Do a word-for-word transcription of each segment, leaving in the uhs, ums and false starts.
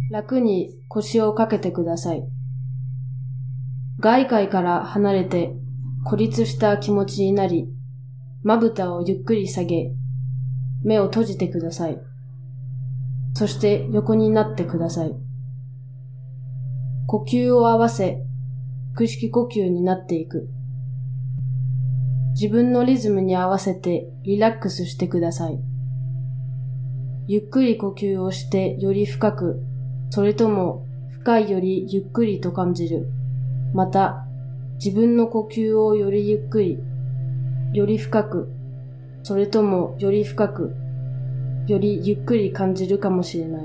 楽に腰をかけてください。外界から離れて孤立した気持ちになり、まぶたをゆっくり下げ、目を閉じてください。そして横になってください。呼吸を合わせ、腹式呼吸になっていく。自分のリズムに合わせてリラックスしてください。ゆっくり呼吸をしてより深く、それとも深いよりゆっくりと感じる。また、自分の呼吸をよりゆっくり、より深く、それともより深く、よりゆっくり感じるかもしれない。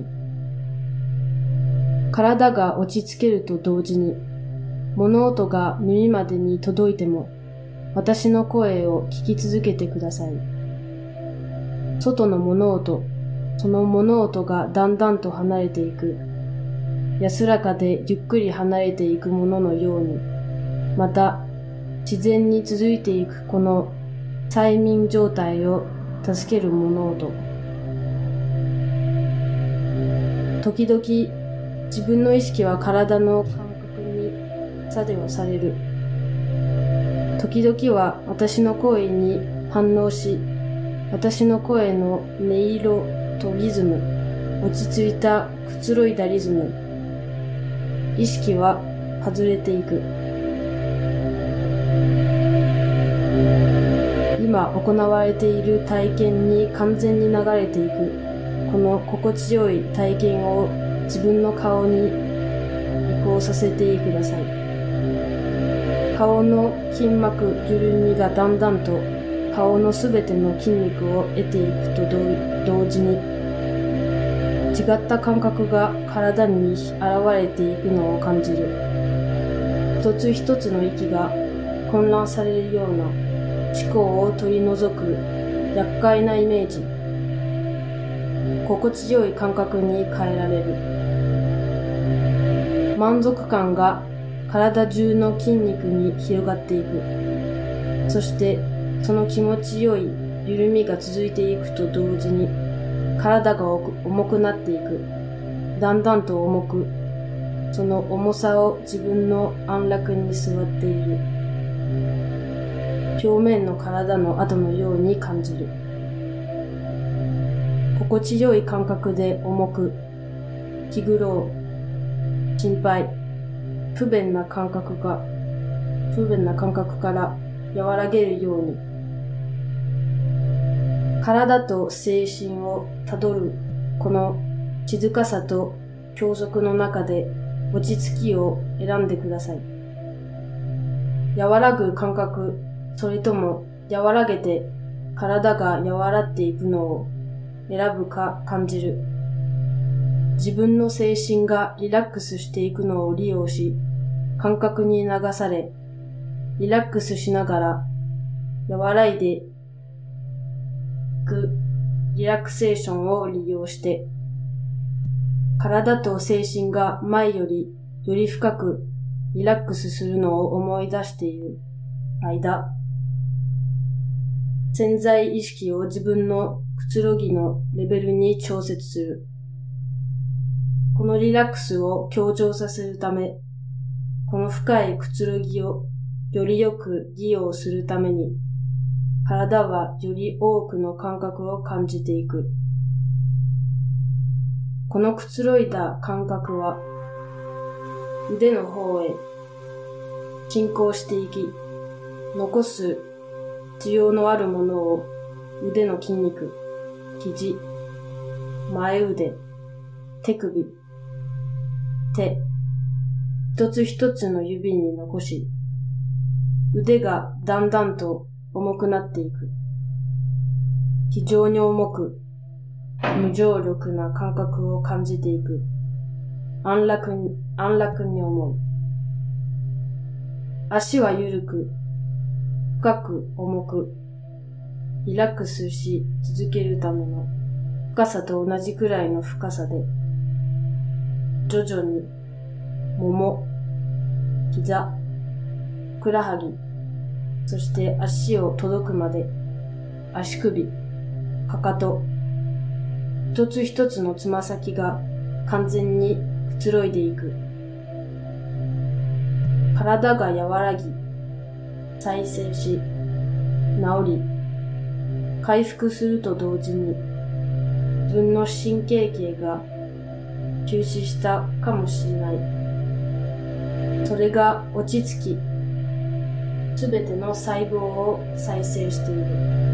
体が落ち着けると同時に、物音が耳までに届いても、私の声を聞き続けてください。外の物音、その物音がだんだんと離れていく。安らかでゆっくり離れていくもののように、また自然に続いていくこの催眠状態を助ける物音。時々自分の意識は体の感覚に作用される。時々は私の声に反応し、私の声の音色とリズム、落ち着いたくつろいだリズム、意識は外れていく。今行われている体験に完全に流れていく。この心地よい体験を自分の顔に移行させてください。顔の筋膜緩みがだんだんと顔のすべての筋肉を得ていくと同時に、違った感覚が体に現れていくのを感じる。一つ一つの息が混乱されるような思考を取り除く厄介なイメージ。心地よい感覚に変えられる。満足感が体中の筋肉に広がっていく。そしてその気持ちよい緩みが続いていくと同時に、体が重くなっていく。だんだんと重く、その重さを自分の安楽に座っている。表面の体の跡のように感じる。心地よい感覚で重く、気苦労、心配、不便な感覚が、不便な感覚から和らげるように、体と精神をたどるこの静かさと教則の中で落ち着きを選んでください。和らぐ感覚、それとも和らげて体が和らっていくのを選ぶか感じる。自分の精神がリラックスしていくのを利用し、感覚に流され、リラックスしながら和らいでいくリラクセーションを利用して、体と精神が前よりより深くリラックスするのを思い出している間、潜在意識を自分のくつろぎのレベルに調節する。このリラックスを強調させるため、この深いくつろぎをよりよく利用するために、体はより多くの感覚を感じていく。このくつろいだ感覚は、腕の方へ進行していき、残す必要のあるものを腕の筋肉、肘、前腕、手首、手、一つ一つの指に残し、腕がだんだんと重くなっていく。非常に重く、無重力な感覚を感じていく。安楽に、安楽に思う。足は緩く、深く重く、リラックスし続けるための深さと同じくらいの深さで、徐々に、もも、膝、ふくらはぎ、そして足を届くまで、足首、かかと、一つ一つのつま先が完全にくつろいでいく。体が和らぎ、再生し、治り、回復すると同時に、自分の神経系が休止したかもしれない。それが落ち着き、すべての細胞を再生している。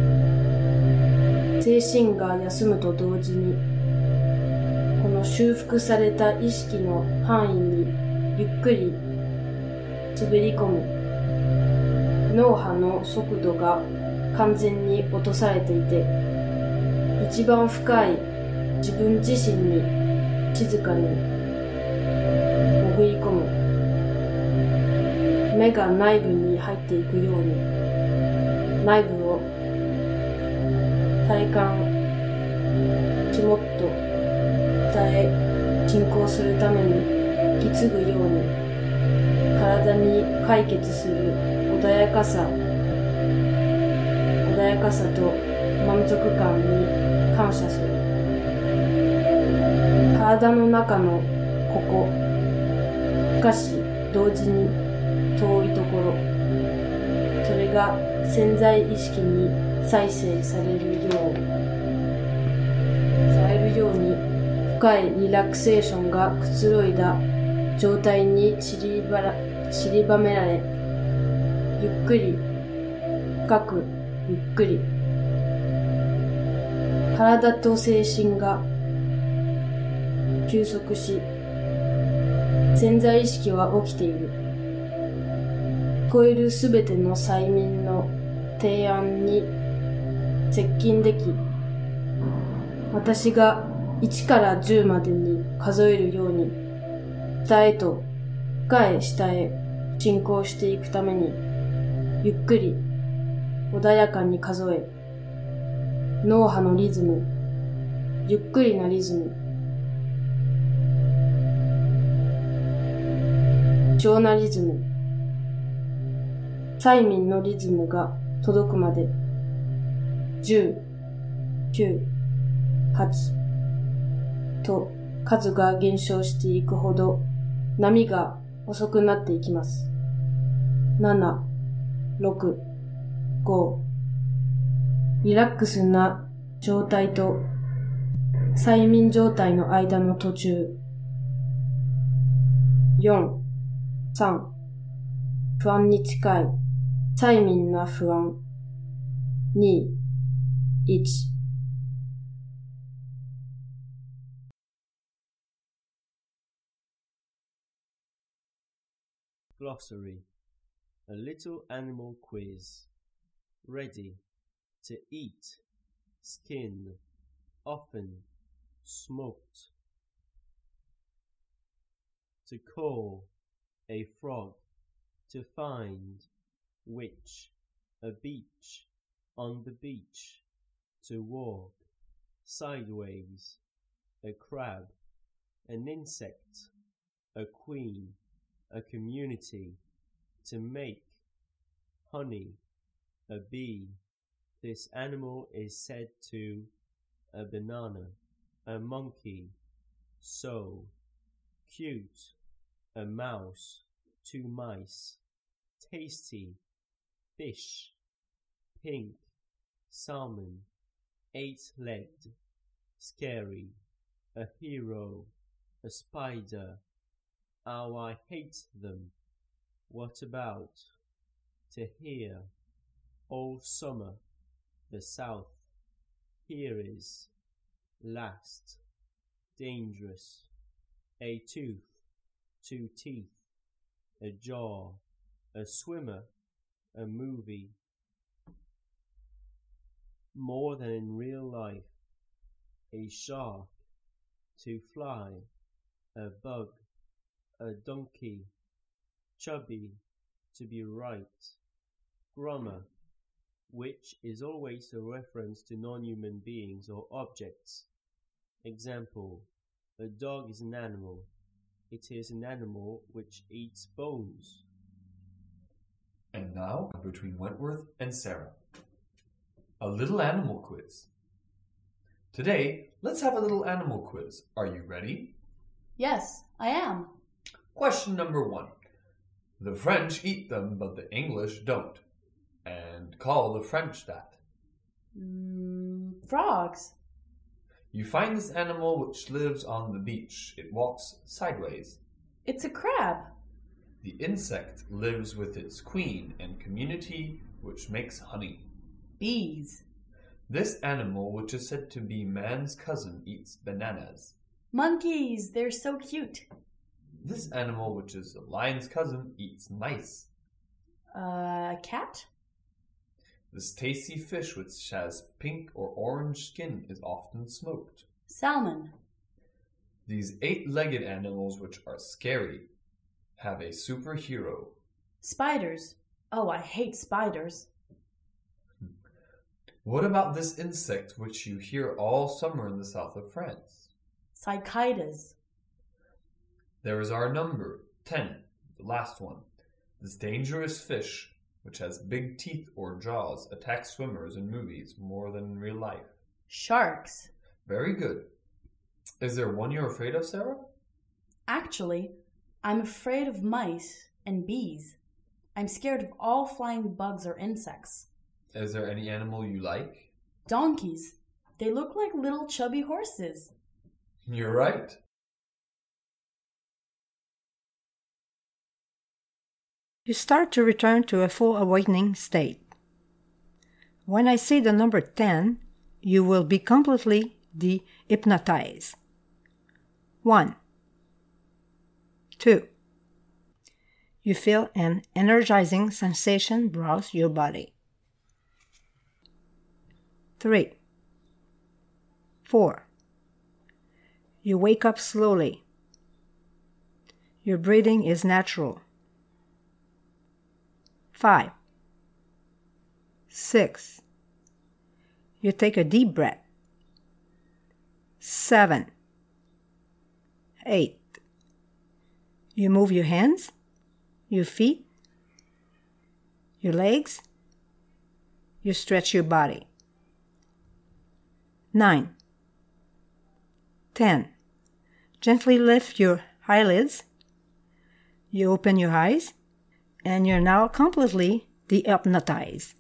精神が休むと同時に、この修復された意識の範囲にゆっくり滑り込む。脳波の速度が完全に落とされていて、一番深い自分自身に静かに潜り込む。目が内部に入っていくように、内部を体感、肝っと体へ進行するために引き継ぐように、体に解決する穏やかさ、穏やかさと満足感に感謝する。体の中のここ、しかし同時に遠いところ、それが潜在意識に再生されるよう、されるように深いリラクセーションがくつろいだ状態に散りばら、散りばめられ、ゆっくり、深く、ゆっくり、体と精神が休息し、潜在意識は起きている。聞こえるすべての催眠の提案に接近でき、私がいちからじゅうまでに数えるように、下へと深い下へ進行していくために、ゆっくり穏やかに数え、脳波のリズム、ゆっくりなリズム、超なリズム、催眠のリズムが届くまで、じゅう、きゅう、はちと数が減少していくほど波が遅くなっていきます。なな、ろく、ご、リラックスな状態と催眠状態の間の途中、よん、さん、不安に近い催眠な不安、に、いち。 Glossary. A little animal quiz. Ready. To eat. Skin. Often. Smoked. To call. A frog. To find. Which. A beach. On the beach. To walk. Sideways. A crab. An insect. A queen. A community. To make. Honey. A bee. This animal is said to. A banana. A monkey. So. Cute. A mouse. Two mice. Tasty. Fish. Pink. Salmon. Eight-legged. Scary. A hero. A spider. How I hate them. What about? To hear. All summer. The south. Here is. Last. Dangerous. A tooth. Two teeth. A jaw. A swimmer. A movie. More than in real life. A shark. To fly. A bug. A donkey. Chubby. To be right. Grammar. Which is always a reference to non-human beings or objects. Example. A dog is an animal. It is an animal which eats bones. And now, between Wentworth and Sarah. A little animal quiz. Today, let's have a little animal quiz. Are you ready? Yes, I am. Question number one. The French eat them, but the English don't. And call the French that. Mm, frogs. You find this animal which lives on the beach. It walks sideways. It's a crab. The insect lives with its queen and community, which makes honey. Bees. This animal, which is said to be man's cousin, eats bananas. Monkeys. They're so cute. This animal, which is a lion's cousin, eats mice. A uh, cat? This tasty fish, which has pink or orange skin, is often smoked. Salmon. These eight-legged animals, which are scary, have a superhero. Spiders. Oh, I hate spiders. What about this insect, which you hear all summer in the south of France? Cicadas. There is our number, ten, the last one. This dangerous fish, which has big teeth or jaws, attacks swimmers in movies more than in real life. Sharks. Very good. Is there one you're afraid of, Sarah? Actually, I'm afraid of mice and bees. I'm scared of all flying bugs or insects. Is there any animal you like? Donkeys. They look like little chubby horses. You're right. You start to return to a full awakening state. When I say the number ten, you will be completely de-hypnotized. One. Two. You feel an energizing sensation browse your body. Three. Four. You wake up slowly. Your breathing is natural. Five. Six. You take a deep breath. Seven. Eight. You move your hands, your feet, your legs. You stretch your body. Nine. Ten. Gently lift your eyelids. You open your eyes, and you're now completely de-hypnotized.